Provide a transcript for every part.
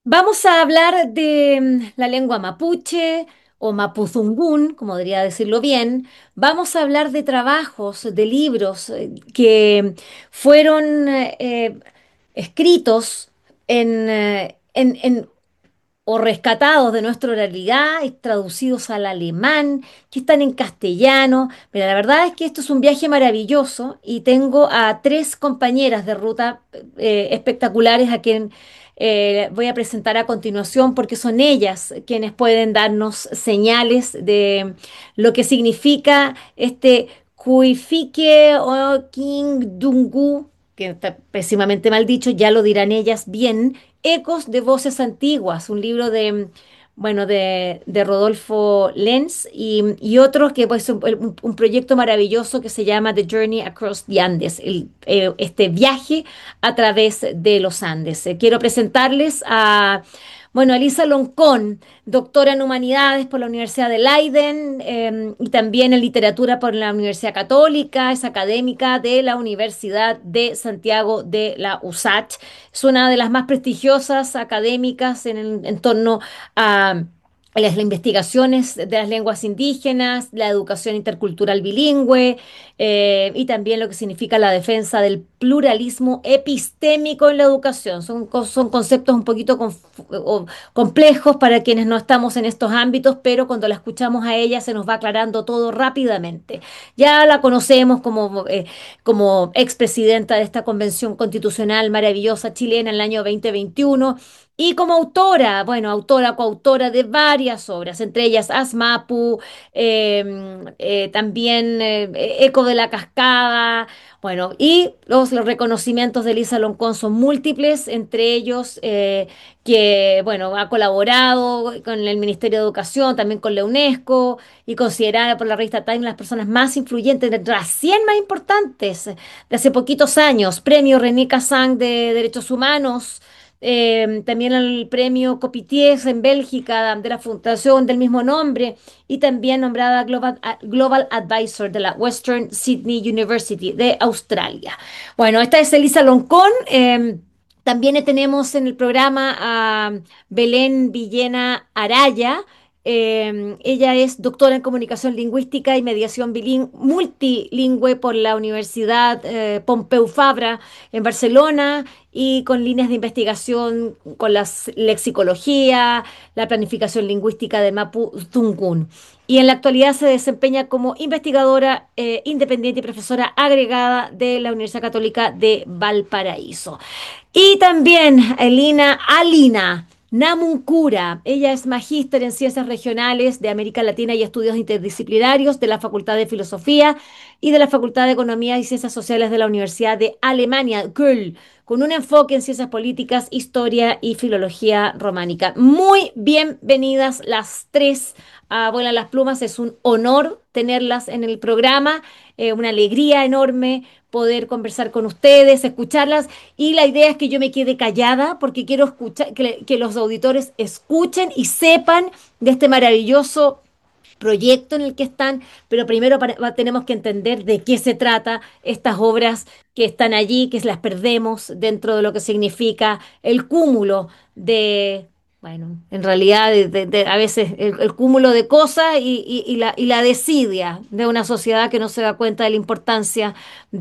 Vamos a hablar de la lengua mapuche o mapuzungún, como debería decirlo bien. Vamos a hablar de trabajos, de libros que fueron escritos en o rescatados de nuestra oralidad y traducidos al alemán, que están en castellano. Pero la verdad es que esto es un viaje maravilloso y tengo a tres compañeras de ruta espectaculares a quien voy a presentar a continuación porque son ellas quienes pueden darnos señales de lo que significa este Kuifike o King Dungu, que está pésimamente mal dicho, ya lo dirán ellas bien. Ecos de Voces Antiguas, un libro de Rodolfo Lenz y otros que pues, un proyecto maravilloso que se llama The Journey Across the Andes, este viaje a través de los Andes. Quiero presentarles a Elisa Loncón, doctora en Humanidades por la Universidad de Leiden y también en Literatura por la Universidad Católica, es académica de la Universidad de Santiago de la USACH. Es una de las más prestigiosas académicas en torno a las investigaciones de las lenguas indígenas, la educación intercultural bilingüe y también lo que significa la defensa del pluralismo epistémico en la educación. Son conceptos un poquito complejos para quienes no estamos en estos ámbitos, pero cuando la escuchamos a ella se nos va aclarando todo rápidamente. Ya la conocemos como expresidenta de esta convención constitucional maravillosa chilena en el año 2021 y como autora, coautora de varias obras, entre ellas Asmapu, también Eco de la Cascada, y los reconocimientos de Elisa Loncón son múltiples, entre ellos ha colaborado con el Ministerio de Educación, también con la UNESCO y considerada por la revista Time las personas más influyentes, de las 100 más importantes de hace poquitos años. Premio René Cassin de Derechos Humanos, también el premio Copitiers en Bélgica de la fundación del mismo nombre y también nombrada Global Advisor de la Western Sydney University de Australia. Bueno, esta es Elisa Loncón. También tenemos en el programa a Belén Villena Araya. Ella es doctora en comunicación lingüística y mediación multilingüe por la Universidad Pompeu Fabra en Barcelona y con líneas de investigación con la lexicología, la planificación lingüística de Mapu Zungun. Y en la actualidad se desempeña como investigadora independiente y profesora agregada de la Universidad Católica de Valparaíso. Y también Alina Namuncura. Ella es magíster en Ciencias Regionales de América Latina y Estudios Interdisciplinarios de la Facultad de Filosofía y de la Facultad de Economía y Ciencias Sociales de la Universidad de Alemania, Köln, con un enfoque en ciencias políticas, historia y filología románica. Muy bienvenidas las tres a Vuelan las Plumas. Es un honor tenerlas en el programa, una alegría enorme poder conversar con ustedes, escucharlas y la idea es que yo me quede callada porque quiero escuchar, que los auditores escuchen y sepan de este maravilloso proyecto en el que están, pero primero tenemos que entender de qué se trata estas obras que están allí, que las perdemos dentro de lo que significa el cúmulo en realidad a veces el cúmulo de cosas y la desidia de una sociedad que no se da cuenta de la importancia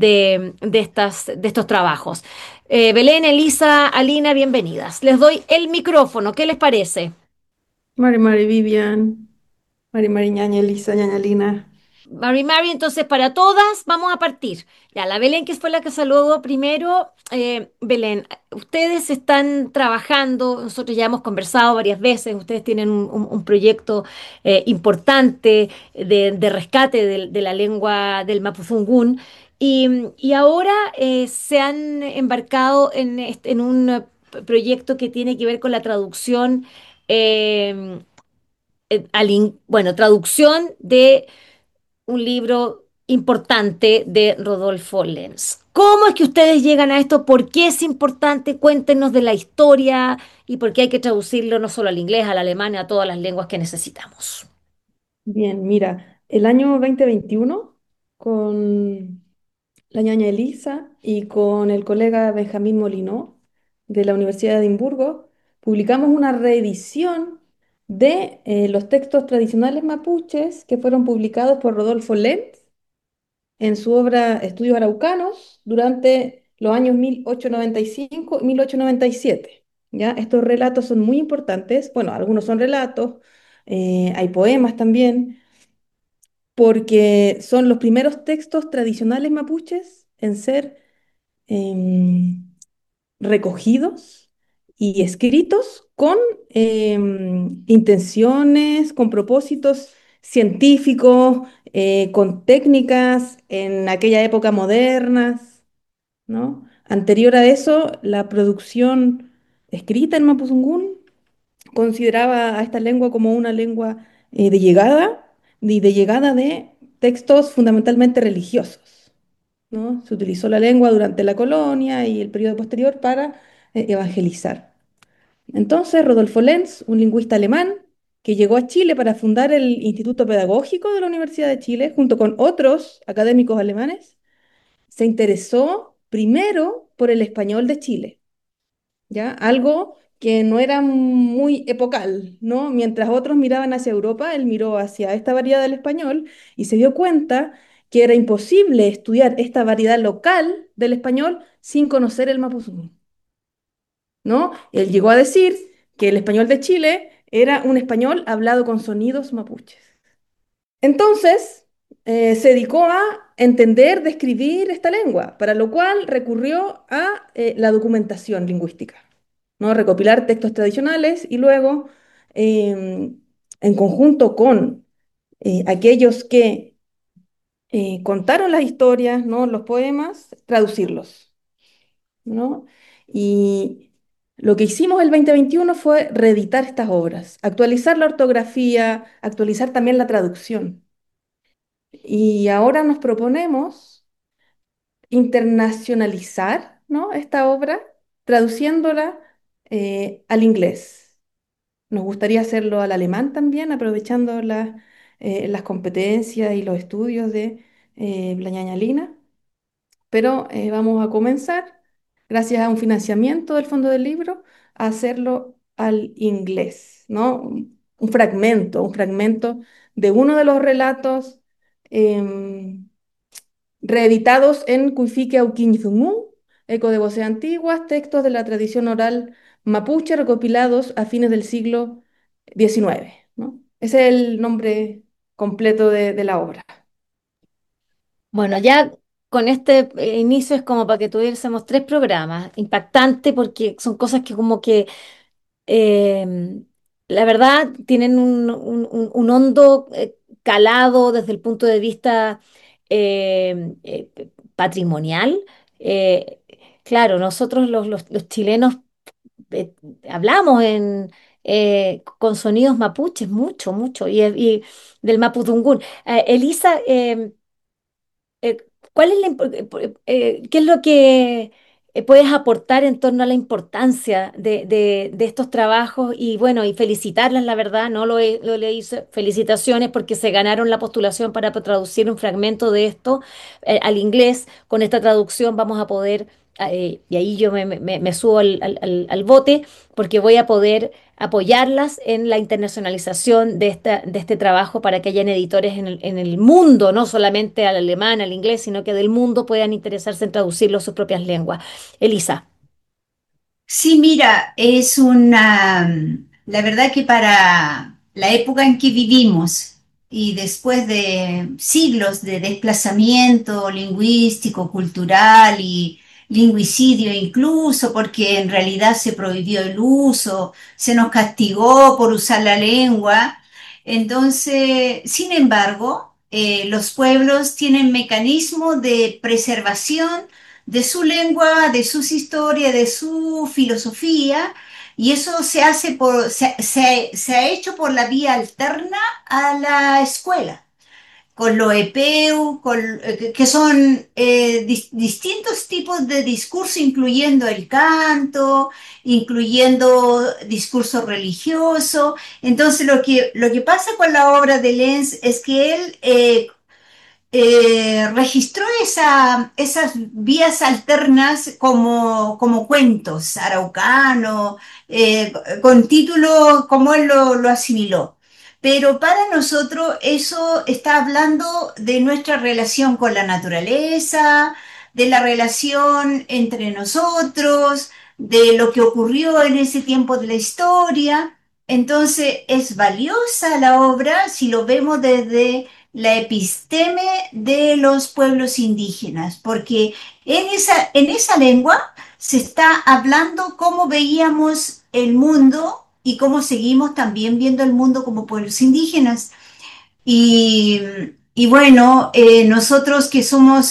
de estos trabajos. Belén, Elisa, Alina, bienvenidas. Les doy el micrófono. ¿Qué les parece? Mari Vivian, Mari ñaña Elisa, ñaña Lina. Mari, entonces para todas vamos a partir. Ya, la Belén, que fue la que saludó primero. Belén, ustedes están trabajando, nosotros ya hemos conversado varias veces, ustedes tienen un proyecto importante de rescate de la lengua del Mapuzungún y ahora se han embarcado en un proyecto que tiene que ver con la traducción, eh, traducción de un libro importante de Rodolfo Lenz. ¿Cómo es que ustedes llegan a esto? ¿Por qué es importante? Cuéntenos de la historia y por qué hay que traducirlo no solo al inglés, al alemán, a todas las lenguas que necesitamos. Bien, mira, el año 2021, con la ñaña Elisa y con el colega Benjamín Molinó de la Universidad de Edimburgo, publicamos una reedición de los textos tradicionales mapuches que fueron publicados por Rodolfo Lenz en su obra Estudios Araucanos durante los años 1895 y 1897. ¿Ya? Estos relatos son muy importantes. Bueno, algunos son relatos, hay poemas también, porque son los primeros textos tradicionales mapuches en ser em, recogidos y escritos con intenciones, con propósitos científicos, con técnicas en aquella época modernas, ¿no? Anterior a eso, la producción escrita en Mapudungún consideraba a esta lengua como una lengua de llegada y de llegada de textos fundamentalmente religiosos, ¿no? Se utilizó la lengua durante la colonia y el periodo posterior para evangelizar. Entonces, Rodolfo Lenz, un lingüista alemán que llegó a Chile para fundar el Instituto Pedagógico de la Universidad de Chile, junto con otros académicos alemanes, se interesó primero por el español de Chile, ¿ya? Algo que no era muy epocal, ¿no? Mientras otros miraban hacia Europa, él miró hacia esta variedad del español y se dio cuenta que era imposible estudiar esta variedad local del español sin conocer el mapuzungún, ¿no? Él llegó a decir que el español de Chile era un español hablado con sonidos mapuches. Entonces, se dedicó a entender, describir esta lengua, para lo cual recurrió a la documentación lingüística, ¿no? Recopilar textos tradicionales y luego, en conjunto con aquellos que contaron las historias, ¿no? Los poemas, traducirlos, ¿no? Y lo que hicimos el 2021 fue reeditar estas obras, actualizar la ortografía, actualizar también la traducción. Y ahora nos proponemos internacionalizar, ¿no? esta obra, traduciéndola al inglés. Nos gustaría hacerlo al alemán también, aprovechando las competencias y los estudios de la ñaña Lina. Pero vamos a comenzar, gracias a un financiamiento del Fondo del Libro, a hacerlo al inglés, ¿no? Un fragmento de uno de los relatos em, reeditados en Cuifique Auquín-Zumú, Eco de Voces Antiguas, textos de la tradición oral mapuche recopilados a fines del siglo XIX, ¿no? Ese es el nombre completo de la obra. Bueno, ya con este inicio es como para que tuviésemos tres programas. Impactante porque son cosas que como que eh, la verdad tienen un hondo calado desde el punto de vista patrimonial. Eh, claro, nosotros los chilenos eh, hablamos con sonidos mapuches mucho, mucho, y del mapudungún. Elisa, eh, ¿cuál es qué es lo que puedes aportar en torno a la importancia de estos trabajos? Y bueno, y felicitarlas, la verdad, no lo leí, felicitaciones porque se ganaron la postulación para traducir un fragmento de esto al inglés. Con esta traducción vamos a poder, y ahí yo me subo al bote, porque voy a poder apoyarlas en la internacionalización de este trabajo para que hayan editores en el mundo, no solamente al alemán, al inglés, sino que del mundo puedan interesarse en traducirlo a sus propias lenguas. Elisa. Sí, mira, la verdad que para la época en que vivimos y después de siglos de desplazamiento lingüístico, cultural y lingüicidio incluso, porque en realidad se prohibió el uso, se nos castigó por usar la lengua. Entonces, sin embargo, los pueblos tienen mecanismos de preservación de su lengua, de sus historias, de su filosofía, y eso se ha hecho por la vía alterna a la escuela, con los EPEU, que son distintos tipos de discurso, incluyendo el canto, incluyendo discurso religioso. Entonces, lo que pasa con la obra de Lenz es que él registró esas vías alternas como cuentos, araucano, con título como él lo asimiló. Pero para nosotros eso está hablando de nuestra relación con la naturaleza, de la relación entre nosotros, de lo que ocurrió en ese tiempo de la historia. Entonces es valiosa la obra si lo vemos desde la episteme de los pueblos indígenas, porque en esa lengua se está hablando cómo veíamos el mundo y cómo seguimos también viendo el mundo como pueblos indígenas. Y, y bueno, nosotros que somos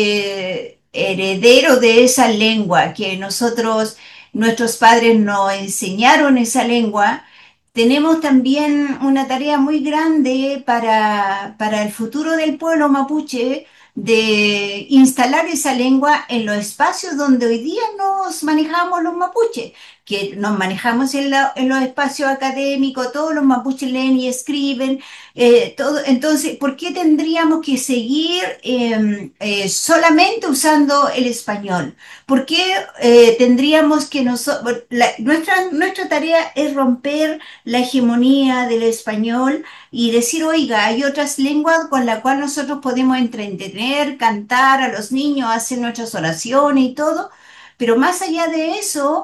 herederos de esa lengua, que nuestros padres nos enseñaron esa lengua, tenemos también una tarea muy grande para el futuro del pueblo mapuche de instalar esa lengua en los espacios donde hoy día nos manejamos los mapuches, que nos manejamos en los espacios académicos, todos los mapuches leen y escriben, entonces, ¿por qué tendríamos que seguir solamente usando el español? ¿Por qué tendríamos que nuestra tarea es romper la hegemonía del español y decir, oiga, hay otras lenguas con las cuales nosotros podemos entretener, cantar a los niños, hacer nuestras oraciones y todo, pero más allá de eso,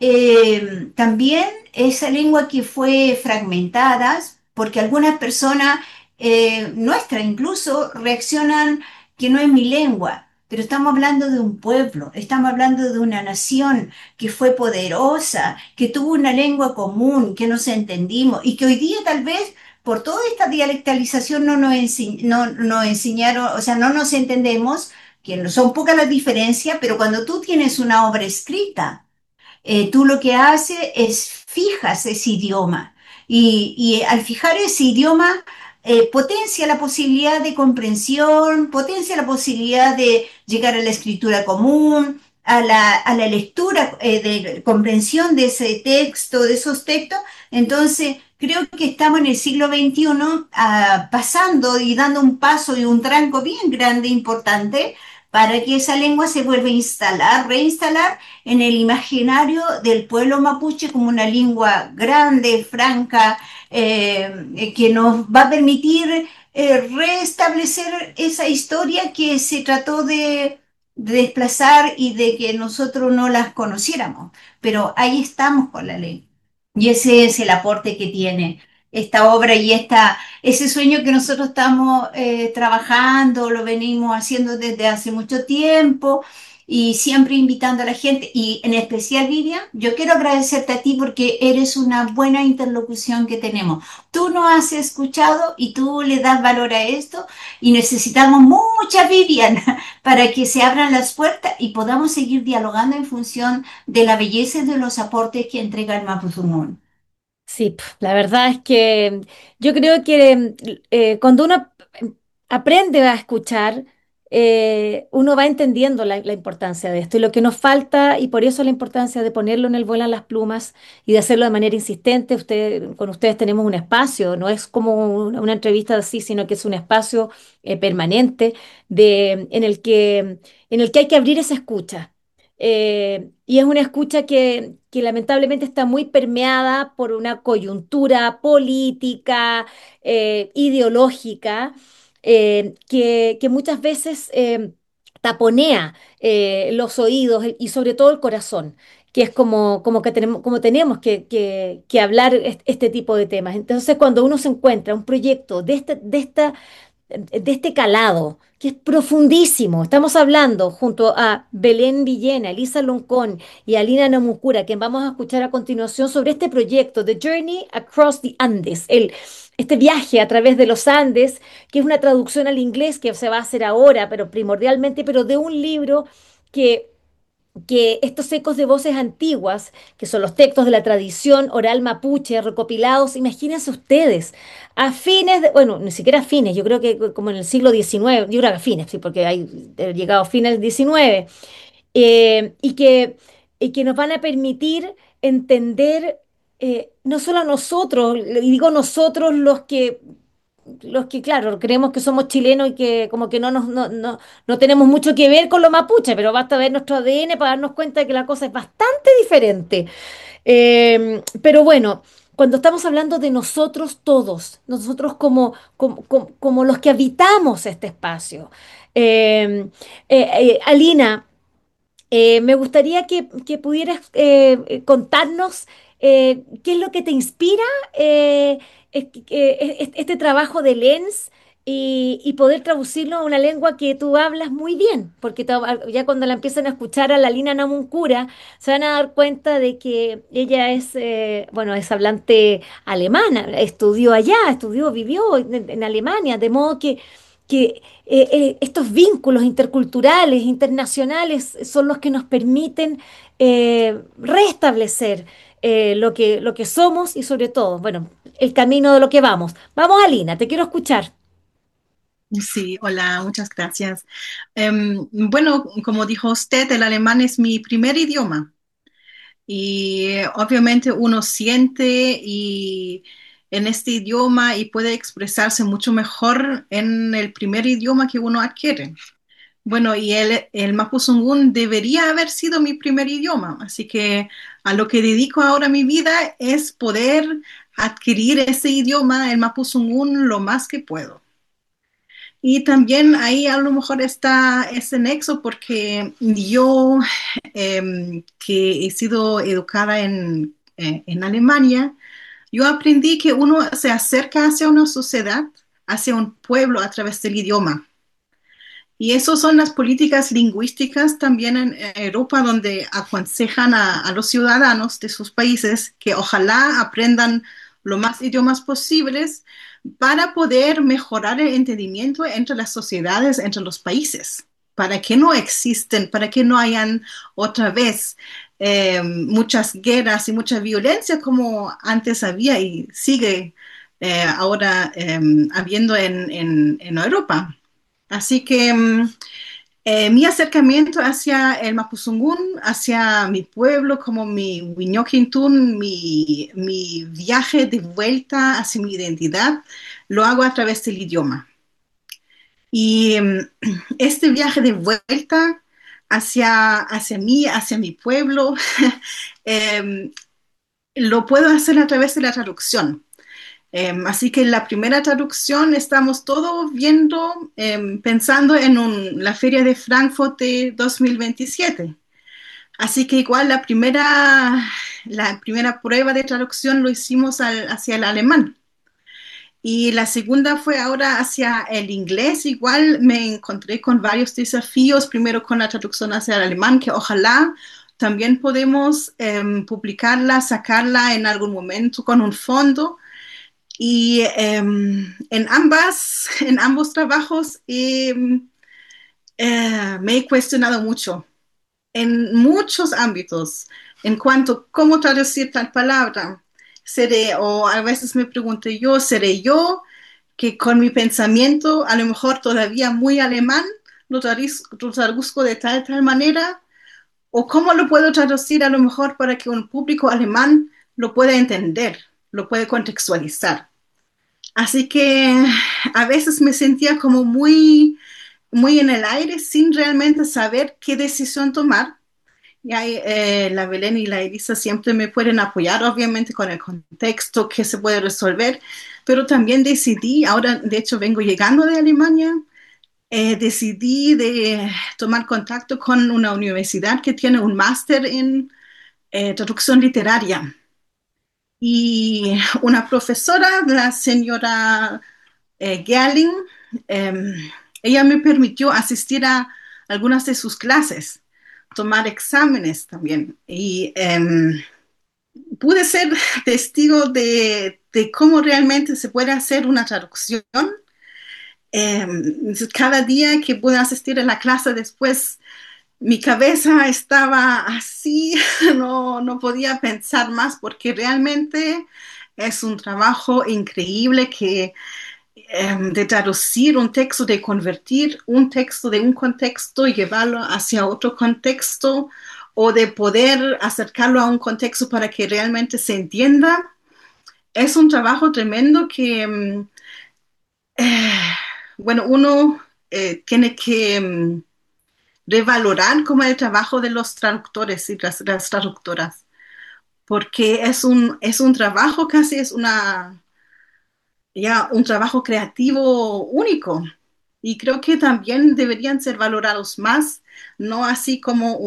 también esa lengua que fue fragmentada, porque algunas personas, nuestras incluso, reaccionan que no es mi lengua, pero estamos hablando de un pueblo, estamos hablando de una nación que fue poderosa, que tuvo una lengua común, que nos entendimos y que hoy día tal vez por toda esta dialectalización no nos enseñaron, o sea, no nos entendemos, que no son pocas las diferencias, pero cuando tú tienes una obra escrita, tú lo que haces es fijas ese idioma y al fijar ese idioma potencia la posibilidad de comprensión, potencia la posibilidad de llegar a la escritura común, a la lectura de comprensión de ese texto, de esos textos. Entonces, creo que estamos en el siglo XXI pasando y dando un paso y un tranco bien grande, importante, para que esa lengua se vuelva a instalar, reinstalar en el imaginario del pueblo mapuche como una lengua grande, franca, que nos va a permitir restablecer esa historia que se trató de desplazar y de que nosotros no las conociéramos. Pero ahí estamos con la ley. Y ese es el aporte que tiene esta obra y ese sueño que nosotros estamos trabajando, lo venimos haciendo desde hace mucho tiempo y siempre invitando a la gente. Y en especial, Vivian, yo quiero agradecerte a ti porque eres una buena interlocución que tenemos. Tú nos has escuchado y tú le das valor a esto y necesitamos mucha Vivian para que se abran las puertas y podamos seguir dialogando en función de la belleza y de los aportes que entrega el Mapudungun. Sí, la verdad es que yo creo que cuando uno aprende a escuchar, uno va entendiendo la importancia de esto y lo que nos falta, y por eso la importancia de ponerlo en el vuelo a las plumas y de hacerlo de manera insistente. Con ustedes tenemos un espacio, no es como una entrevista así, sino que es un espacio permanente en el que hay que abrir esa escucha. Y es una escucha que lamentablemente está muy permeada por una coyuntura política, ideológica, que muchas veces taponea los oídos y sobre todo el corazón, que es como tenemos que hablar este tipo de temas. Entonces, cuando uno se encuentra un proyecto de este calado, que es profundísimo. Estamos hablando junto a Belén Villena, Elisa Loncón y Alina Namukura, que vamos a escuchar a continuación sobre este proyecto, The Journey Across the Andes, este viaje a través de los Andes, que es una traducción al inglés que se va a hacer ahora, pero primordialmente, pero de un libro que estos ecos de voces antiguas, que son los textos de la tradición oral mapuche recopilados, imagínense ustedes, a fines bueno, ni siquiera a fines, yo creo que como en el siglo XIX, yo creo que a fines, sí, porque hay llegado a fines del XIX, y que nos van a permitir entender no solo a nosotros, y digo nosotros los que los que, claro, creemos que somos chilenos y que como que no tenemos mucho que ver con los mapuches, pero basta ver nuestro ADN para darnos cuenta de que la cosa es bastante diferente. Pero bueno, cuando estamos hablando de nosotros todos, nosotros como los que habitamos este espacio, Alina, me gustaría que pudieras contarnos qué es lo que te inspira este trabajo de Lens y poder traducirlo a una lengua que tú hablas muy bien, porque ya cuando la empiezan a escuchar a la Lina Namuncura se van a dar cuenta de que ella es, bueno, es hablante alemana, estudió allá, vivió en Alemania, de modo que estos vínculos interculturales, internacionales, son los que nos permiten restablecer lo que somos y sobre todo, bueno, el camino de lo que vamos. Vamos, Alina, te quiero escuchar. Sí, hola, muchas gracias. Bueno, como dijo usted, el alemán es mi primer idioma y obviamente uno siente y en este idioma y puede expresarse mucho mejor en el primer idioma que uno adquiere. Bueno, y el Mapuzungún debería haber sido mi primer idioma, así que a lo que dedico ahora mi vida es poder adquirir ese idioma, el Mapuzungún, lo más que puedo. Y también ahí a lo mejor está ese nexo porque yo, que he sido educada en Alemania, yo aprendí que uno se acerca hacia una sociedad, hacia un pueblo a través del idioma. Y eso son las políticas lingüísticas también en Europa, donde aconsejan a los ciudadanos de sus países que ojalá aprendan lo más idiomas posibles para poder mejorar el entendimiento entre las sociedades, entre los países, para que no existen, para que no hayan otra vez muchas guerras y mucha violencia como antes había y sigue ahora habiendo en Europa. Así que mi acercamiento hacia el Mapuzungún, hacia mi pueblo, como mi Huiñoquintún, mi viaje de vuelta hacia mi identidad, lo hago a través del idioma. Y este viaje de vuelta hacia mí, hacia mi pueblo, em, lo puedo hacer a través de la traducción. Así que en la primera traducción estamos todos viendo, pensando en la Feria de Frankfurt de 2027. Así que igual la primera prueba de traducción lo hicimos hacia el alemán. Y la segunda fue ahora hacia el inglés. Igual me encontré con varios desafíos, primero con la traducción hacia el alemán, que ojalá también podemos publicarla, sacarla en algún momento con un fondo. Y en ambos trabajos me he cuestionado mucho, en muchos ámbitos, en cuanto a cómo traducir tal palabra. O a veces me pregunto yo, ¿seré yo que con mi pensamiento, a lo mejor todavía muy alemán, lo traduzco de tal manera? ¿O cómo lo puedo traducir a lo mejor para que un público alemán lo pueda entender, lo pueda contextualizar? Así que a veces me sentía como muy en el aire sin realmente saber qué decisión tomar. Y ahí la Belén y la Elisa siempre me pueden apoyar, obviamente, con el contexto que se puede resolver, pero también decidí, ahora de hecho vengo llegando de Alemania, decidí de tomar contacto con una universidad que tiene un máster en traducción literaria. Y una profesora, la señora Gerling, ella me permitió asistir a algunas de sus clases, tomar exámenes también. Y pude ser testigo de cómo realmente se puede hacer una traducción. Cada día que pude asistir a la clase después, mi cabeza estaba así, no podía pensar más porque realmente es un trabajo increíble de traducir un texto, de convertir un texto de un contexto y llevarlo hacia otro contexto o de poder acercarlo a un contexto para que realmente se entienda. Es un trabajo tremendo que Eh, bueno, uno tiene que revalorar como el trabajo de los traductores y las traductoras, porque es un trabajo casi, es ya un trabajo creativo único. Y creo que también deberían ser valorados más, no así como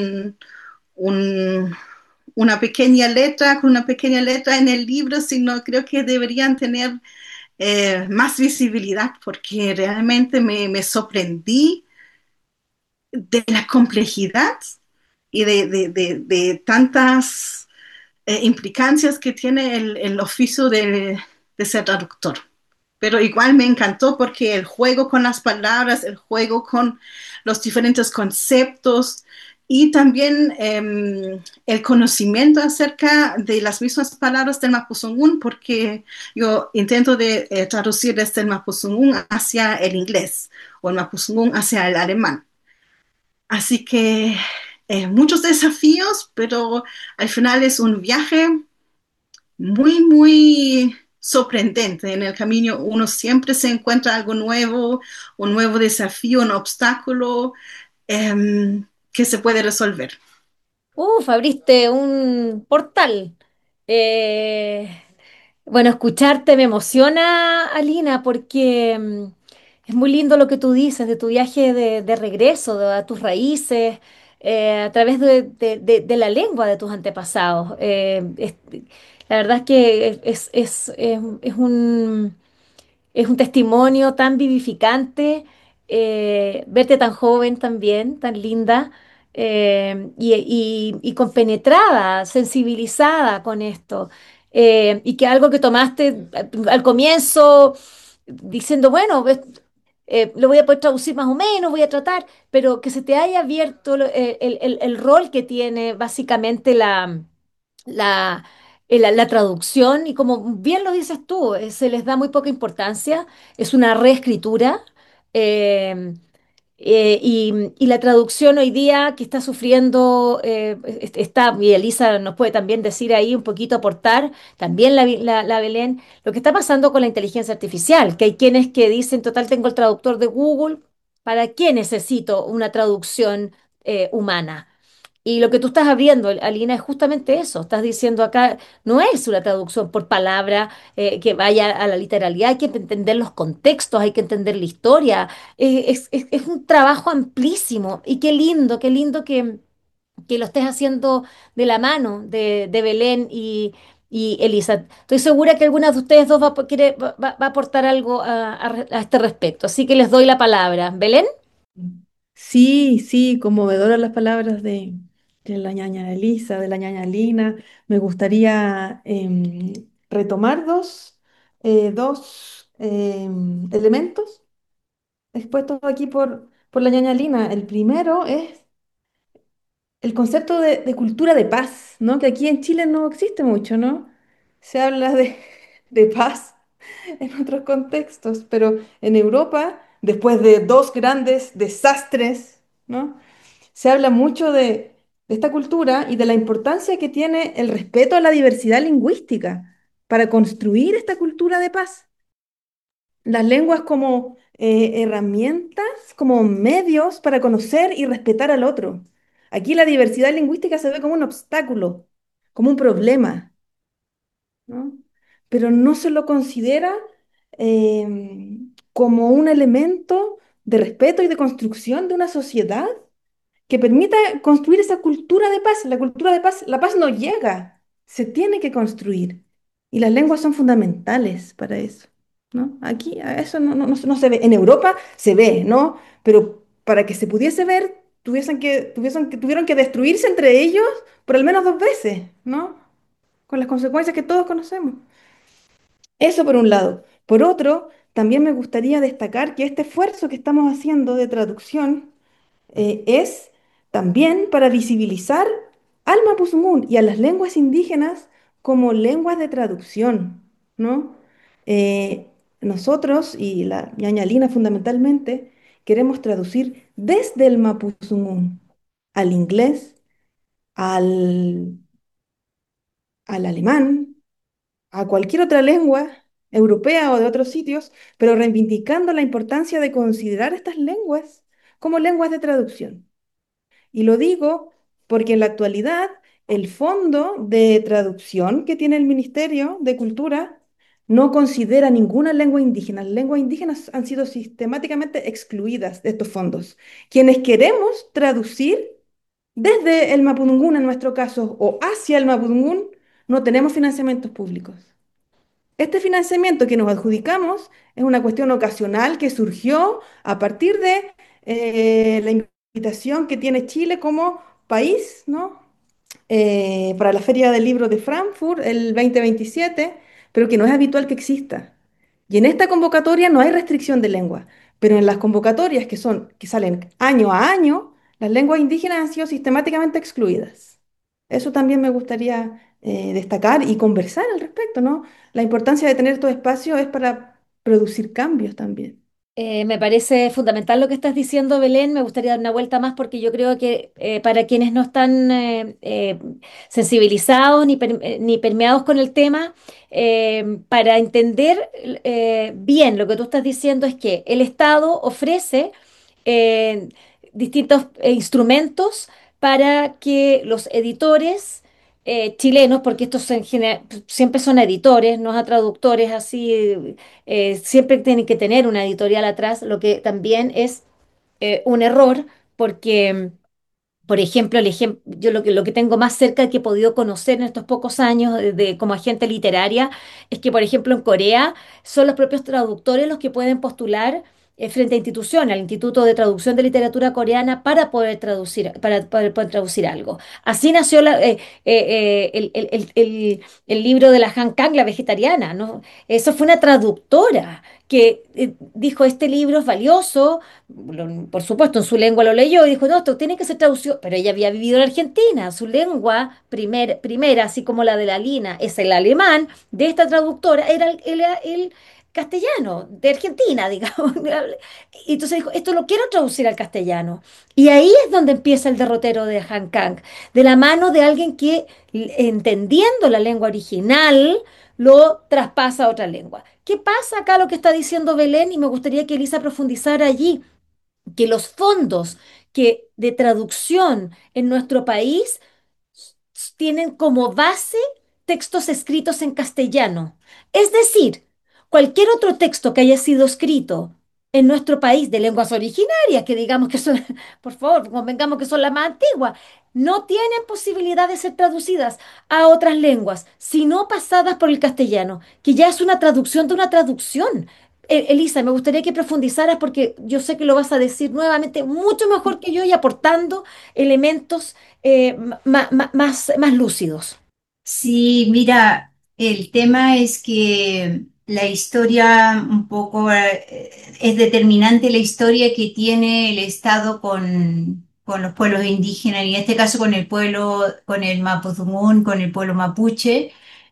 un, una pequeña letra con una pequeña letra en el libro, sino creo que deberían tener más visibilidad, porque realmente me sorprendí de la complejidad y de tantas implicancias que tiene el oficio de ser traductor. Pero igual me encantó porque el juego con las palabras, el juego con los diferentes conceptos y también el conocimiento acerca de las mismas palabras del Mapuzungún, porque yo intento de traducir desde el Mapuzungún hacia el inglés o el Mapuzungún hacia el alemán. Así que muchos desafíos, pero al final es un viaje muy sorprendente. En el camino uno siempre se encuentra algo nuevo, un nuevo desafío, un obstáculo que se puede resolver. Uf, abriste un portal. Eh, bueno, escucharte me emociona, Alina, porque es muy lindo lo que tú dices de tu viaje de regreso a tus raíces, a través de la lengua de tus antepasados. La verdad es que es un testimonio tan vivificante, verte tan joven también, tan linda, y compenetrada, sensibilizada con esto. Y que algo que tomaste al comienzo, diciendo, bueno, lo voy a poder traducir más o menos, voy a tratar, pero que se te haya abierto el rol que tiene básicamente la, la traducción, y como bien lo dices tú, se les da muy poca importancia, es una reescritura. eh, y la traducción hoy día que está sufriendo, está, y Elisa nos puede también decir ahí un poquito, aportar, también la Belén, lo que está pasando con la inteligencia artificial, que hay quienes que dicen, total, tengo el traductor de Google, ¿para qué necesito una traducción humana? Y lo que tú estás abriendo, Alina, es justamente eso. Estás diciendo acá, no es una traducción por palabra que vaya a la literalidad, hay que entender los contextos, hay que entender la historia. Es un trabajo amplísimo y qué lindo que lo estés haciendo de la mano de Belén y Elisa. Estoy segura que alguna de ustedes dos va a aportar algo a este respecto, así que les doy la palabra. ¿Belén? Sí, sí, conmovedoras las palabras de la ñaña Elisa, de la ñaña Lina. Me gustaría retomar dos elementos expuestos aquí por la ñaña Lina. El primero es el concepto de cultura de paz, ¿no? Que aquí en Chile no existe mucho, ¿no? Se habla de paz en otros contextos, pero en Europa, después de dos grandes desastres, ¿no? Se habla mucho de esta cultura y de la importancia que tiene el respeto a la diversidad lingüística para construir esta cultura de paz. Las lenguas como herramientas, como medios para conocer y respetar al otro. Aquí la diversidad lingüística se ve como un obstáculo, como un problema, ¿no? Pero no se lo considera como un elemento de respeto y de construcción de una sociedad que permita construir esa cultura de paz. La cultura de paz, la paz no llega, se tiene que construir. Y las lenguas son fundamentales para eso, ¿no? Aquí eso no se ve. En Europa se ve, ¿no? Pero para que se pudiese ver, tuvieron que destruirse entre ellos por al menos dos veces, ¿no? Con las consecuencias que todos conocemos. Eso por un lado. Por otro, también me gustaría destacar que este esfuerzo que estamos haciendo de traducción es también para visibilizar al mapuzungún y a las lenguas indígenas como lenguas de traducción, ¿no? Eh, Nosotros y la ñañalina fundamentalmente queremos traducir desde el mapuzungún al inglés, al, al alemán, a cualquier otra lengua europea o de otros sitios, pero reivindicando la importancia de considerar estas lenguas como lenguas de traducción. Y lo digo porque en la actualidad el fondo de traducción que tiene el Ministerio de Cultura no considera ninguna lengua indígena. Las lenguas indígenas han sido sistemáticamente excluidas de estos fondos. Quienes queremos traducir desde el Mapudungún, en nuestro caso, o hacia el Mapudungún, no tenemos financiamientos públicos. Este financiamiento que nos adjudicamos es una cuestión ocasional que surgió a partir de la invitación que tiene Chile como país, ¿no? Para la Feria del Libro de Frankfurt el 2027, pero que no es habitual que exista. Y en esta convocatoria no hay restricción de lengua, pero en las convocatorias que salen año a año, las lenguas indígenas han sido sistemáticamente excluidas. Eso también me gustaría destacar y conversar al respecto, ¿no? La importancia de tener estos espacios es para producir cambios también. Me parece fundamental lo que estás diciendo, Belén. Me gustaría dar una vuelta más porque yo creo que para quienes no están sensibilizados ni permeados con el tema, para entender bien lo que tú estás diciendo es que el Estado ofrece eh, distintos instrumentos para que los editores chilenos, porque estos siempre son editores, no a traductores así siempre tienen que tener una editorial atrás, lo que también es un error, porque, por ejemplo, yo lo que tengo más cerca que he podido conocer en estos pocos años como agente literaria es que, por ejemplo, en Corea son los propios traductores los que pueden postular frente a instituciones, al Instituto de Traducción de Literatura Coreana, para poder traducir, poder traducir algo. Así nació el libro de la Han Kang, la vegetariana, ¿no? Eso fue una traductora que dijo, este libro es valioso, por supuesto, en su lengua lo leyó y dijo, no, esto tiene que ser traducido, pero ella había vivido en Argentina, su lengua primera, así como la de la Lina, es el alemán, de esta traductora era el castellano, de Argentina, digamos. Y entonces dijo, esto lo quiero traducir al castellano. Y ahí es donde empieza el derrotero de Han Kang, de la mano de alguien que, entendiendo la lengua original, lo traspasa a otra lengua. ¿Qué pasa acá lo que está diciendo Belén? Y me gustaría que Elisa profundizara allí, que los fondos de traducción en nuestro país tienen como base textos escritos en castellano. Es decir, cualquier otro texto que haya sido escrito en nuestro país de lenguas originarias, que digamos que son, por favor, convengamos que son las más antiguas, no tienen posibilidad de ser traducidas a otras lenguas, sino pasadas por el castellano, que ya es una traducción de una traducción. Elisa, me gustaría que profundizaras porque yo sé que lo vas a decir nuevamente mucho mejor que yo y aportando elementos más lúcidos. Sí, mira, el tema es que la historia un poco es determinante la historia que tiene el Estado con los pueblos indígenas, y en este caso con el pueblo, con el Mapudungún, con el pueblo mapuche,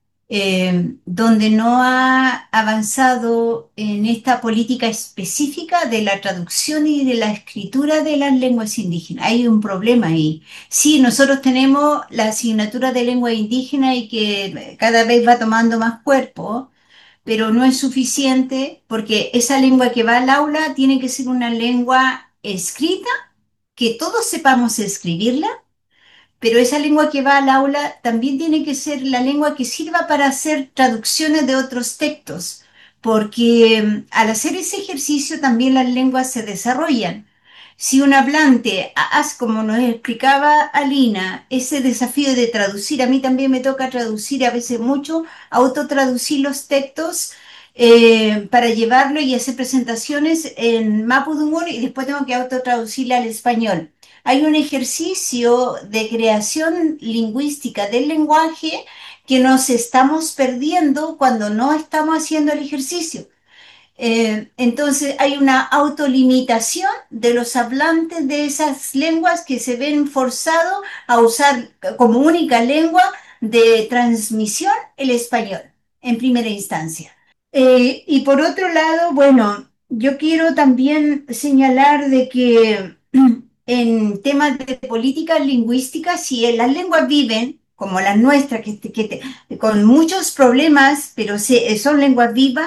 donde no ha avanzado en esta política específica de la traducción y de la escritura de las lenguas indígenas. Hay un problema ahí. Sí, nosotros tenemos la asignatura de lengua indígena y que cada vez va tomando más cuerpo, pero no es suficiente porque esa lengua que va al aula tiene que ser una lengua escrita, que todos sepamos escribirla, pero esa lengua que va al aula también tiene que ser la lengua que sirva para hacer traducciones de otros textos, porque al hacer ese ejercicio también las lenguas se desarrollan. Si un hablante, como nos explicaba Alina, ese desafío de traducir, a mí también me toca traducir a veces mucho, autotraducir los textos para llevarlo y hacer presentaciones en Mapudungun y después tengo que autotraducirle al español. Hay un ejercicio de creación lingüística del lenguaje que nos estamos perdiendo cuando no estamos haciendo el ejercicio. Entonces hay una autolimitación de los hablantes de esas lenguas que se ven forzados a usar como única lengua de transmisión el español en primera instancia. Y por otro lado, bueno, yo quiero también señalar de que en temas de políticas lingüísticas, si las lenguas viven, como las nuestras, con muchos problemas, pero son lenguas vivas,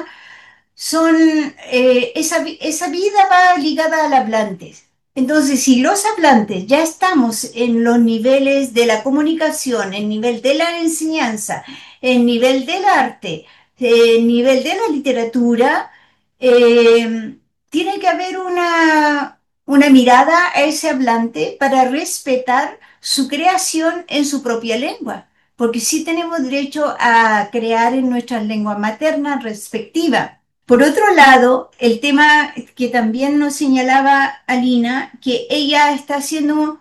esa vida va ligada al hablante. Entonces, si los hablantes ya estamos en los niveles de la comunicación, en nivel de la enseñanza, en nivel del arte, en nivel de la literatura, eh, tiene que haber una mirada a ese hablante para respetar su creación en su propia lengua, porque sí tenemos derecho a crear en nuestras lenguas maternas respectivas. Por otro lado, el tema que también nos señalaba Alina, que ella está haciendo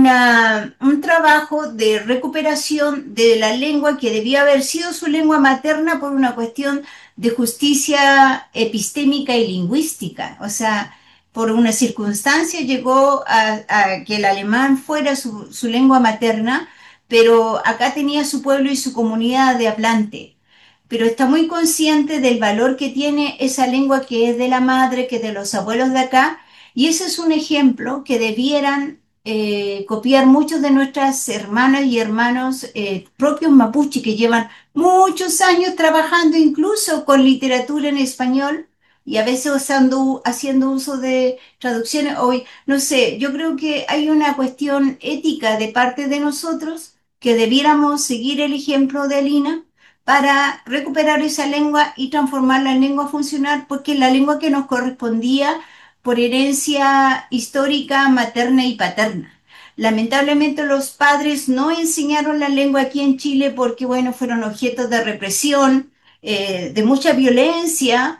un trabajo de recuperación de la lengua que debía haber sido su lengua materna por una cuestión de justicia epistémica y lingüística. O sea, por una circunstancia llegó a que el alemán fuera su lengua materna, pero acá tenía su pueblo y su comunidad de hablante, pero está muy consciente del valor que tiene esa lengua que es de la madre, que es de los abuelos de acá, y ese es un ejemplo que debieran copiar muchos de nuestras hermanas y hermanos propios mapuche que llevan muchos años trabajando incluso con literatura en español y a veces haciendo uso de traducciones. Hoy, no sé, yo creo que hay una cuestión ética de parte de nosotros que debiéramos seguir el ejemplo de Alina para recuperar esa lengua y transformarla en lengua funcional, porque es la lengua que nos correspondía por herencia histórica materna y paterna. Lamentablemente los padres no enseñaron la lengua aquí en Chile porque, bueno, fueron objetos de represión, de mucha violencia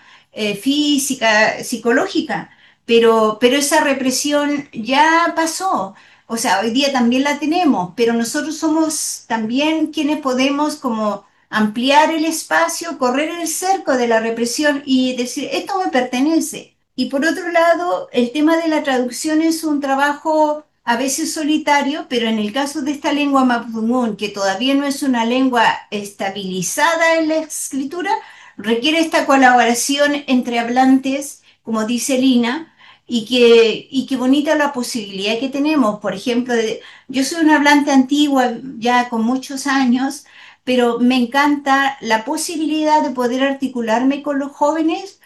física, psicológica, pero esa represión ya pasó. O sea, hoy día también la tenemos, pero nosotros somos también quienes podemos como ampliar el espacio, correr el cerco de la represión y decir, esto me pertenece. Y por otro lado, el tema de la traducción es un trabajo a veces solitario, pero en el caso de esta lengua mapudungún, que todavía no es una lengua estabilizada en la escritura, requiere esta colaboración entre hablantes, como dice Lina, y qué bonita la posibilidad que tenemos. Por ejemplo, yo soy una hablante antigua ya con muchos años, pero me encanta la posibilidad de poder articularme con los jóvenes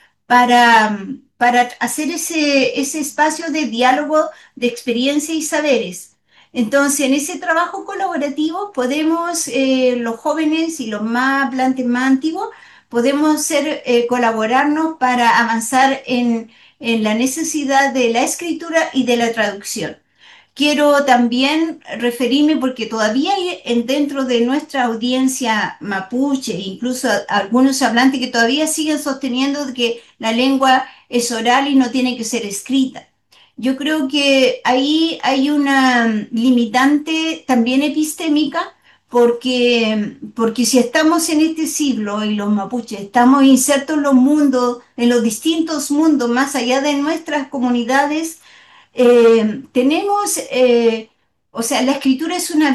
para hacer ese espacio de diálogo de experiencia y saberes. Entonces, en ese trabajo colaborativo podemos, los jóvenes y los más hablantes más antiguos, podemos colaborarnos para avanzar en la necesidad de la escritura y de la traducción. Quiero también referirme, porque todavía hay dentro de nuestra audiencia mapuche, incluso algunos hablantes que todavía siguen sosteniendo que la lengua es oral y no tiene que ser escrita. Yo creo que ahí hay una limitante también epistémica, porque si estamos en este siglo y los mapuches estamos insertos en los mundos, en los distintos mundos más allá de nuestras comunidades, tenemos, o sea, la escritura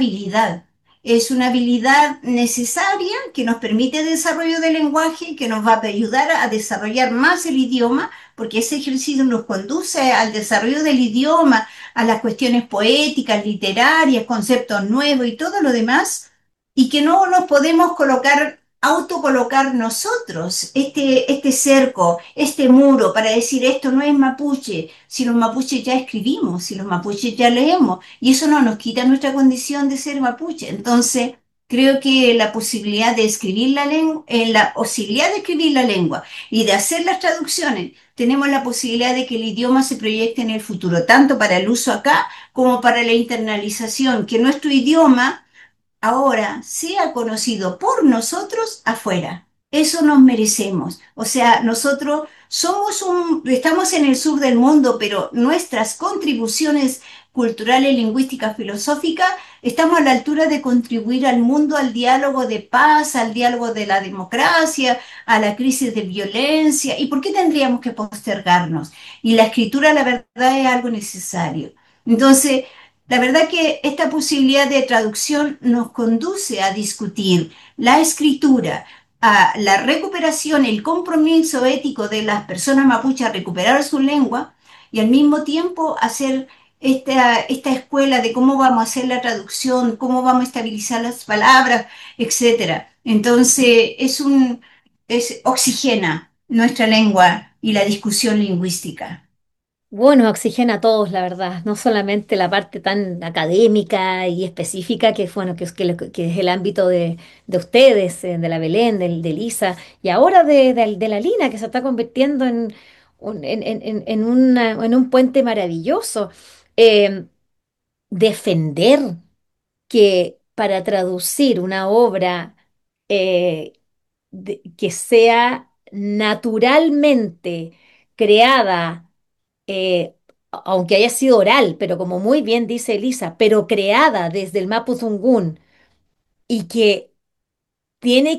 es una habilidad necesaria que nos permite el desarrollo del lenguaje, que nos va a ayudar a desarrollar más el idioma, porque ese ejercicio nos conduce al desarrollo del idioma, a las cuestiones poéticas, literarias, conceptos nuevos y todo lo demás, y que no nos podemos autocolocar nosotros este cerco, este muro para decir esto no es mapuche, si los mapuches ya escribimos, si los mapuches ya leemos, y eso no nos quita nuestra condición de ser mapuche. Entonces, creo que la posibilidad de escribir la lengua, la posibilidad de escribir la lengua y de hacer las traducciones, tenemos la posibilidad de que el idioma se proyecte en el futuro, tanto para el uso acá como para la internalización, que nuestro idioma ahora sea conocido por nosotros afuera. Eso nos merecemos. O sea, nosotros estamos en el sur del mundo, pero nuestras contribuciones culturales, lingüísticas, filosóficas, estamos a la altura de contribuir al mundo, al diálogo de paz, al diálogo de la democracia, a la crisis de violencia. ¿Y por qué tendríamos que postergarnos? Y la escritura, la verdad, es algo necesario. Entonces, la verdad que esta posibilidad de traducción nos conduce a discutir la escritura, a la recuperación, el compromiso ético de las personas mapuches a recuperar su lengua y al mismo tiempo hacer esta escuela de cómo vamos a hacer la traducción, cómo vamos a estabilizar las palabras, etcétera. Entonces, oxigena nuestra lengua y la discusión lingüística. Bueno, oxigena a todos, la verdad, no solamente la parte tan académica y específica que, bueno, que es el ámbito de ustedes, de la Belén, de Lisa, y ahora de la Lina, que se está convirtiendo en un puente maravilloso. Eh, Defender que para traducir una obra que sea naturalmente creada, aunque haya sido oral, pero como muy bien dice Elisa, pero creada desde el Mapudungún y que tiene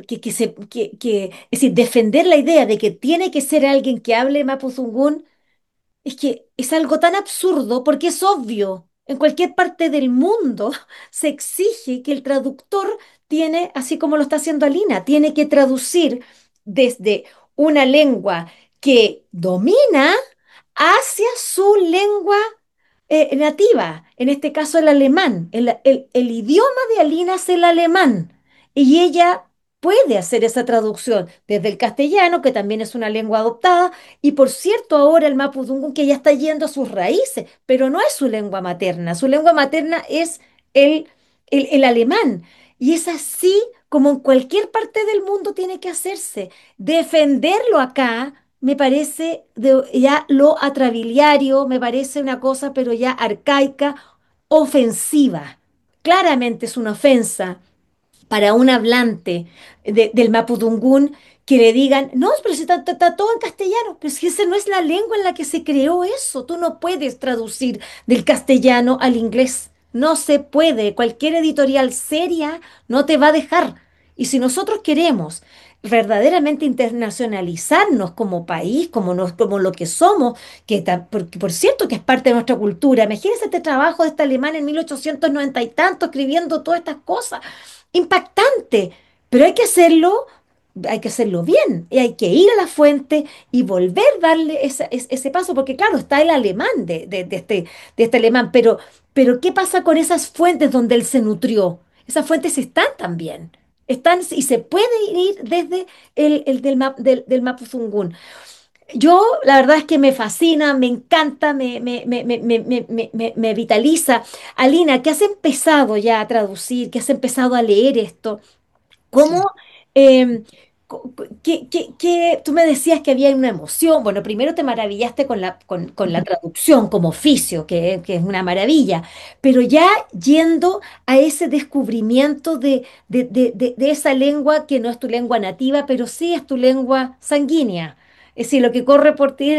es decir, defender la idea de que tiene que ser alguien que hable Mapudungún es que es algo tan absurdo porque es obvio. En cualquier parte del mundo se exige que el traductor tiene, así como lo está haciendo Alina, tiene que traducir desde una lengua que domina hacia su lengua nativa, en este caso el alemán. El idioma de Alina es el alemán y ella puede hacer esa traducción desde el castellano, que también es una lengua adoptada, y por cierto ahora el mapudungun que ya está yendo a sus raíces, pero no es su lengua materna es el alemán. Y es así como en cualquier parte del mundo tiene que hacerse. Defenderlo acá me parece ya lo atrabiliario, me parece una cosa pero ya arcaica, ofensiva. Claramente es una ofensa para un hablante del mapudungún que le digan, no, pero si está todo en castellano, pero si esa no es la lengua en la que se creó eso, tú no puedes traducir del castellano al inglés, no se puede, cualquier editorial seria no te va a dejar. Y si nosotros queremos verdaderamente internacionalizarnos como país, como lo que somos, por cierto que es parte de nuestra cultura, imagínense este trabajo de este alemán en 1890 y tanto escribiendo todas estas cosas, impactante, pero hay que hacerlo bien, y hay que ir a la fuente y volver a darle ese paso, porque claro, está el alemán de este alemán, pero ¿qué pasa con esas fuentes donde él se nutrió? Esas fuentes están también, están y se puede ir desde del Mapudungún. Yo, la verdad es que me fascina, me encanta, me vitaliza. Alina, ¿qué has empezado ya a traducir? ¿Qué has empezado a leer esto? Sí. ¿Cómo, tú me decías que había una emoción? Bueno, primero te maravillaste con la traducción como oficio, que es una maravilla, pero ya yendo a ese descubrimiento de esa lengua que no es tu lengua nativa, pero sí es tu lengua sanguínea. Es decir, lo que corre por ti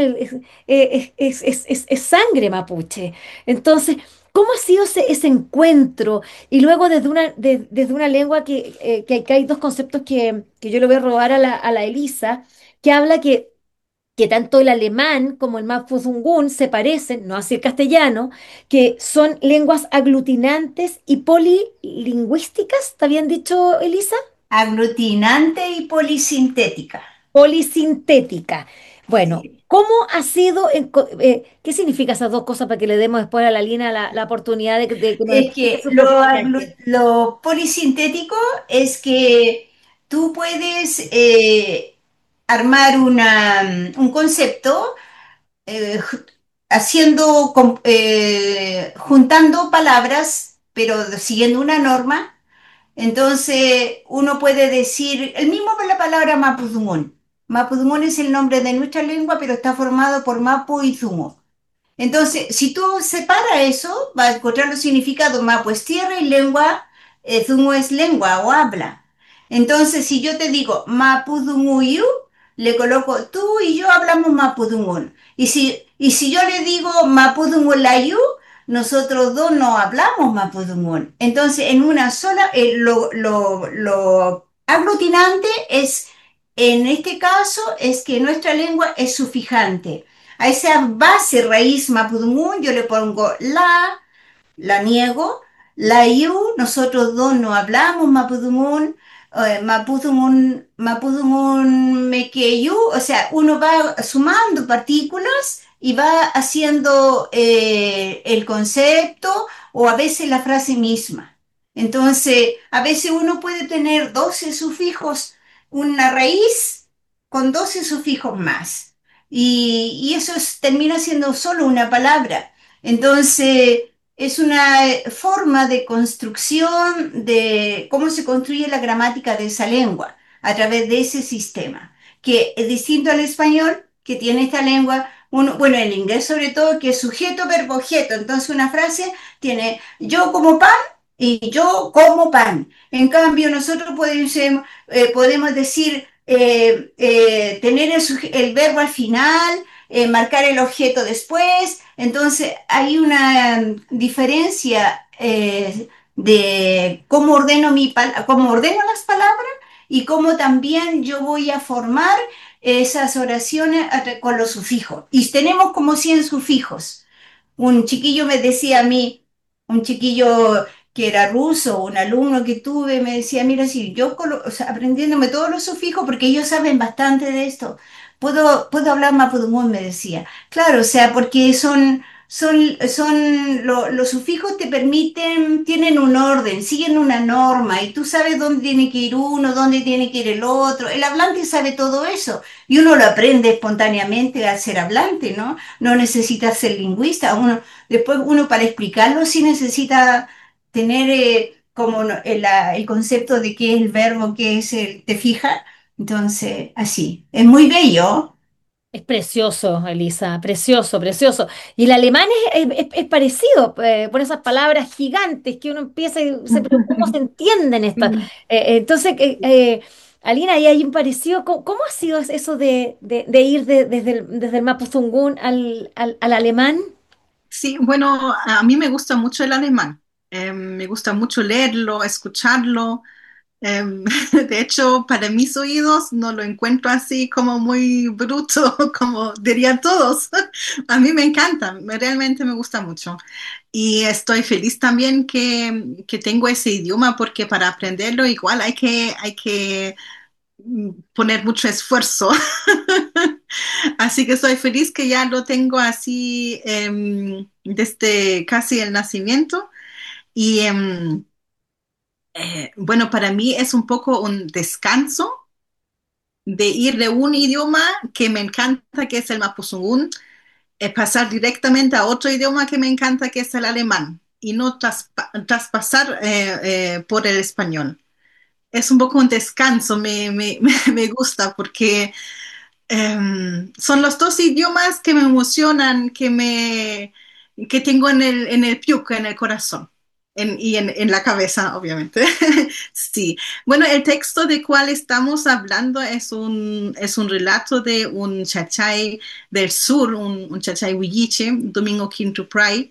es sangre mapuche. Entonces, ¿cómo ha sido ese encuentro? Y luego desde una lengua que hay dos conceptos que yo le voy a robar a la Elisa, que habla que tanto el alemán como el mapudungún se parecen, no así el castellano, que son lenguas aglutinantes y polilingüísticas, ¿está bien dicho, Elisa? Aglutinante y polisintética. Polisintética. Bueno, Sí. ¿cómo ha sido, qué significa esas dos cosas para que le demos después a la Lina la oportunidad de que nos Es explique que su propia experiencia? lo polisintético es que tú puedes armar un concepto eh, ju- juntando palabras, pero siguiendo una norma. Entonces, uno puede decir, el mismo de la palabra Mapudungun. Mapudungun es el nombre de nuestra lengua, pero está formado por Mapu y Zumo. Entonces, si tú separas eso, vas a encontrar los significados. Mapu es tierra y lengua, Zumo es lengua o habla. Entonces, si yo te digo Mapudunguyu, le coloco tú y yo hablamos Mapudungun. Y si yo le digo Mapudungulayu, nosotros dos no hablamos Mapudungun. Entonces, en una sola, lo aglutinante es, en este caso, es que nuestra lengua es sufijante. A esa base raíz mapudungun yo le pongo la niego, la yu, nosotros dos no hablamos mapudungun, mapudungun mequeyu, o sea, uno va sumando partículas y va haciendo el concepto o a veces la frase misma. Entonces, a veces uno puede tener 12 sufijos, una raíz con 12 sufijos más. Y eso termina siendo solo una palabra. Entonces, es una forma de construcción de cómo se construye la gramática de esa lengua a través de ese sistema, que es distinto al español, que tiene esta lengua, uno, bueno, el inglés sobre todo, que es sujeto, verbo, objeto. Entonces una frase tiene yo como pan y yo como pan. En cambio, nosotros podemos decir, tener el verbo al final, marcar el objeto después. Entonces hay una diferencia de cómo ordeno las palabras y cómo también yo voy a formar esas oraciones con los sufijos. Y tenemos como 100 sufijos. Un chiquillo me decía a mí, un chiquillo que era ruso, un alumno que tuve, me decía, mira, si yo o sea, aprendiéndome todos los sufijos, porque ellos saben bastante de esto, puedo hablar mapudungún, me decía. Claro, o sea, porque los sufijos te permiten, tienen un orden, siguen una norma, y tú sabes dónde tiene que ir uno, dónde tiene que ir el otro. El hablante sabe todo eso, y uno lo aprende espontáneamente al ser hablante, ¿no? No necesita ser lingüista. Después uno para explicarlo sí necesita tener el concepto de qué es el verbo, qué es ¿te fijas? Entonces, así. Es muy bello. Es precioso, Elisa, precioso, precioso. Y el alemán es parecido, por esas palabras gigantes que uno empieza y dice, pero ¿cómo se entienden estas? Entonces, Alina, ahí hay un parecido. ¿Cómo ha sido eso de ir desde el Mapudungún al alemán? Sí, bueno, a mí me gusta mucho el alemán. Me gusta mucho leerlo, escucharlo. Em, de hecho, para mis oídos no lo encuentro así como muy bruto, como dirían todos. A mí me encanta, realmente me gusta mucho. Y estoy feliz también que tengo ese idioma porque para aprenderlo igual hay que poner mucho esfuerzo. Así que estoy feliz que ya lo tengo así desde casi el nacimiento. Y bueno, para mí es un poco un descanso de ir de un idioma que me encanta, que es el mapuzungún, pasar directamente a otro idioma que me encanta, que es el alemán, y no traspasar por el español. Es un poco un descanso, me gusta porque son los dos idiomas que me emocionan, que tengo en el piuco, en el corazón. Y en la cabeza, obviamente. Sí. Bueno, el texto de cual estamos hablando es un relato de un chachay del sur, un chachay huilliche, Domingo Quinto Pray.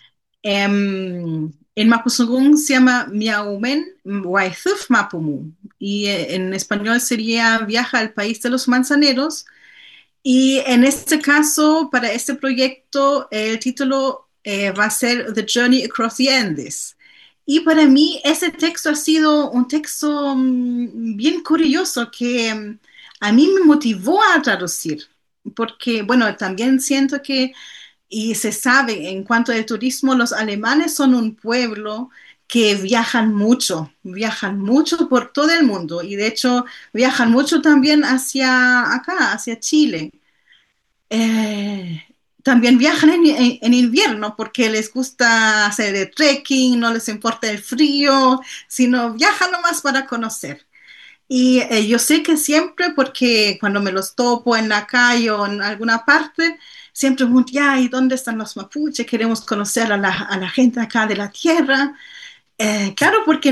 En Mapuzungún se llama Miaumen Waithuf Mapumu y en español sería Viaja al país de los manzaneros. Y en este caso, para este proyecto, el título va a ser The Journey Across the Andes. Y para mí ese texto ha sido un texto bien curioso que a mí me motivó a traducir, porque, bueno, también siento que, y se sabe, en cuanto al turismo, los alemanes son un pueblo que viajan mucho por todo el mundo y de hecho viajan mucho también hacia acá, hacia Chile. Eh, También viajan en invierno porque les gusta hacer el trekking, no les importa el frío, sino viajan nomás para conocer. Y yo sé que siempre, porque cuando me los topo en la calle o en alguna parte, siempre pregunto, ya, ¿y dónde están los mapuches? Queremos conocer a la gente acá de la tierra. Claro, porque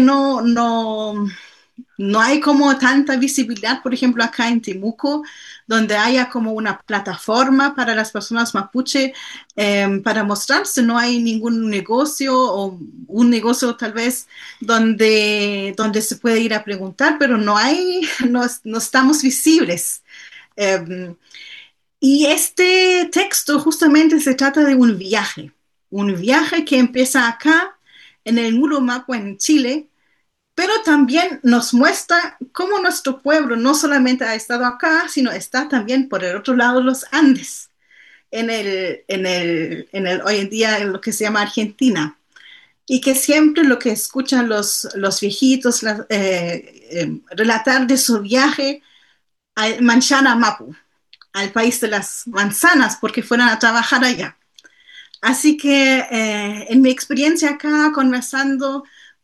no hay como tanta visibilidad, por ejemplo, acá en Temuco, donde haya como una plataforma para las personas mapuche para mostrarse. No hay ningún negocio o un negocio tal vez donde se puede ir a preguntar, pero no hay, no estamos visibles. Eh, y este texto justamente se trata de un viaje que empieza acá en el Murumaco, en Chile, pero también nos muestra cómo nuestro pueblo no solamente ha estado acá, sino está también por el otro lado de los Andes. hoy en día en lo que se llama Argentina. Y que siempre lo que escuchan los viejitos relatar de su viaje a Manchana Mapu, al país de las manzanas, porque fueron a trabajar allá. Así que en mi experiencia acá, conversando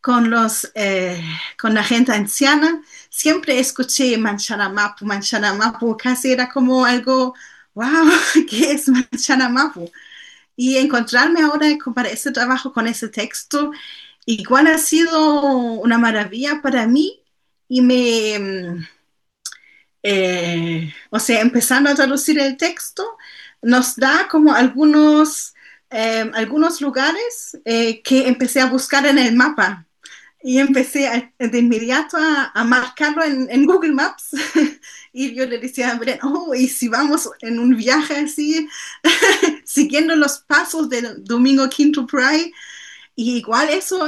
con la gente anciana, siempre escuché Manchana Mapu, casi era como algo, wow, ¿qué es Manchana Mapu? Y encontrarme ahora para ese trabajo con ese texto, igual ha sido una maravilla para mí y o sea, empezando a traducir el texto, nos da como algunos lugares que empecé a buscar en el mapa y empecé de inmediato a marcarlo en Google Maps. Y yo le decía a Bren, oh, y si vamos en un viaje así, siguiendo los pasos del Domingo Quinto Pride, y igual eso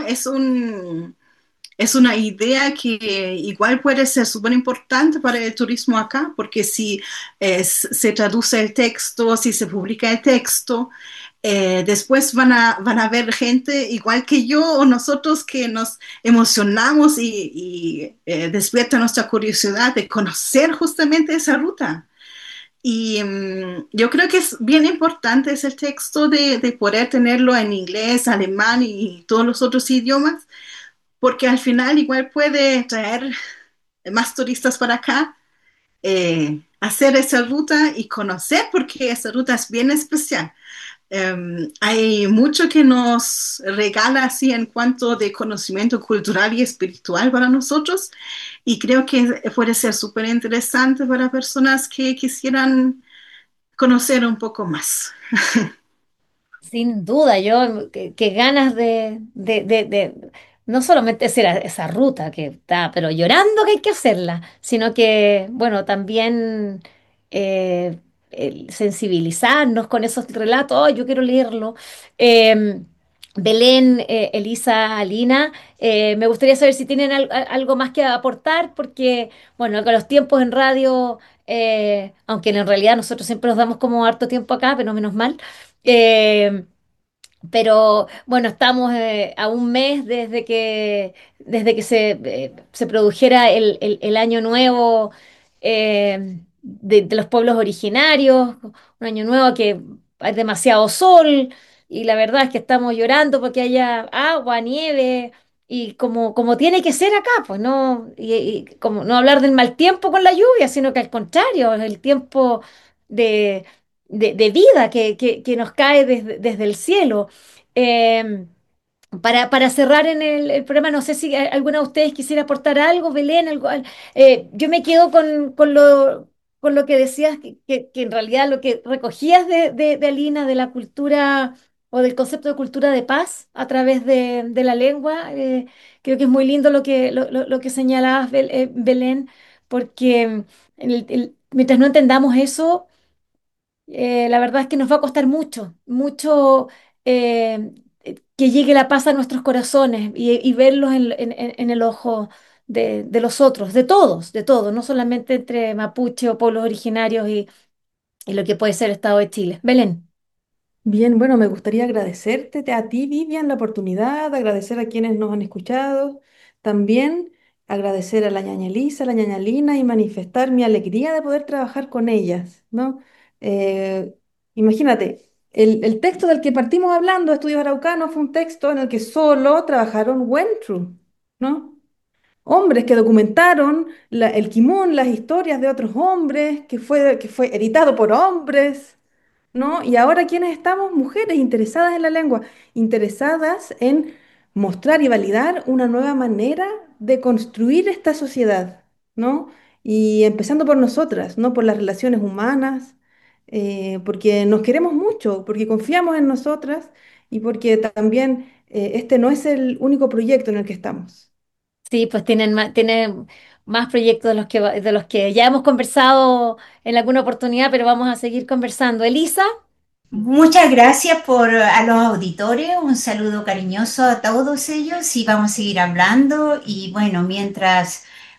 es una idea que igual puede ser súper importante para el turismo acá, porque si se traduce el texto, si se publica el texto, después van a ver gente igual que yo o nosotros que nos emocionamos y despierta nuestra curiosidad de conocer justamente esa ruta. Y yo creo que es bien importante ese texto de poder tenerlo en inglés, alemán y todos los otros idiomas, porque al final igual puede traer más turistas para acá, hacer esa ruta y conocer, porque esa ruta es bien especial. Hay mucho que nos regala así en cuanto de conocimiento cultural y espiritual para nosotros, y creo que puede ser súper interesante para personas que quisieran conocer un poco más. Sin duda, yo, que ganas no solamente hacer esa ruta que está, pero llorando que hay que hacerla, sino que, bueno, también el sensibilizarnos con esos relatos. "Oh, yo quiero leerlo". Eh, Belén, Elisa, Alina, me gustaría saber si tienen algo más que aportar, porque, bueno, con los tiempos en radio, aunque en realidad nosotros siempre nos damos como harto tiempo acá, pero menos mal. Eh, pero bueno, estamos a un mes desde que se produjera el año nuevo de los pueblos originarios, un año nuevo que hay demasiado sol y la verdad es que estamos llorando porque haya agua, nieve y como tiene que ser acá, pues no, y como no hablar del mal tiempo con la lluvia, sino que al contrario, el tiempo de, de vida que nos cae desde el cielo. Eh, para cerrar en el programa, no sé si alguna de ustedes quisiera aportar algo, Belén, yo me quedo con lo que decías, que en realidad lo que recogías de Alina, de la cultura o del concepto de cultura de paz a través de la lengua. Creo que es muy lindo lo que señalabas, Belén, porque mientras no entendamos eso, la verdad es que nos va a costar mucho, mucho que llegue la paz a nuestros corazones y verlos en el ojo de los otros, de todos, no solamente entre mapuche o pueblos originarios y lo que puede ser el Estado de Chile. Belén. Bien, bueno, me gustaría agradecerte a ti, Vivian, la oportunidad, agradecer a quienes nos han escuchado, también agradecer a la ñaña Elisa, a la ñaña Lina y manifestar mi alegría de poder trabajar con ellas, ¿no? Eh, Imagínate, el texto del que partimos hablando, Estudios Araucanos, fue un texto en el que solo trabajaron Wentru, ¿no? Hombres que documentaron el Quimón, las historias de otros hombres, que fue editado por hombres. ¿No? Y ahora, ¿quiénes estamos? Mujeres interesadas en la lengua, interesadas en mostrar y validar una nueva manera de construir esta sociedad, ¿no? Y empezando por nosotras, ¿no? Por las relaciones humanas, porque nos queremos mucho, porque confiamos en nosotras y porque también este no es el único proyecto en el que estamos. Sí, pues tienen más proyectos de los que ya hemos conversado en alguna oportunidad, pero vamos a seguir conversando. Elisa. Muchas gracias a los auditores, un saludo cariñoso a todos ellos y vamos a seguir hablando y bueno, mientras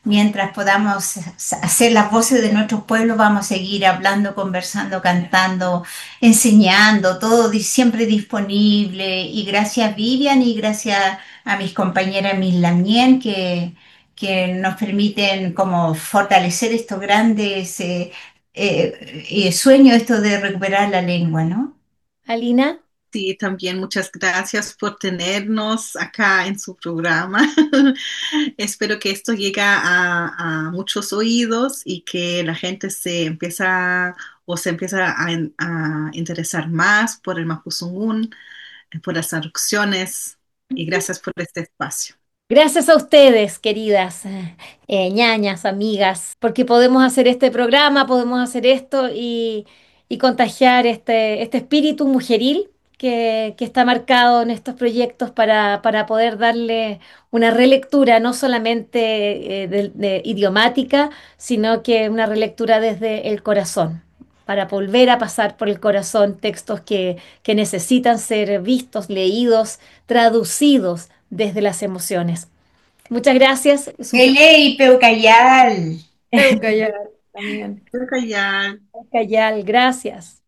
mientras podamos hacer las voces de nuestros pueblos, vamos a seguir hablando, conversando, cantando, enseñando, todo siempre disponible. Y gracias Vivian y gracias a mis compañeras Miss Lamien que nos permiten como fortalecer estos grandes sueños, esto de recuperar la lengua, ¿no? Alina, Sí, también muchas gracias por tenernos acá en su programa. Espero que esto llegue a muchos oídos y que la gente se empieza a interesar más por el Mapuzungún, por las traducciones y gracias por este espacio. gracias a ustedes, queridas ñañas, amigas, porque podemos hacer este programa, podemos hacer esto y contagiar este espíritu mujeril que está marcado en estos proyectos para poder darle una relectura, no solamente idiomática, sino que una relectura desde el corazón, para volver a pasar por el corazón textos que necesitan ser vistos, leídos, traducidos desde las emociones. Muchas gracias. Es un placer. Elei, Peucayal. Peucayal también. Creo que ya Cayal, gracias.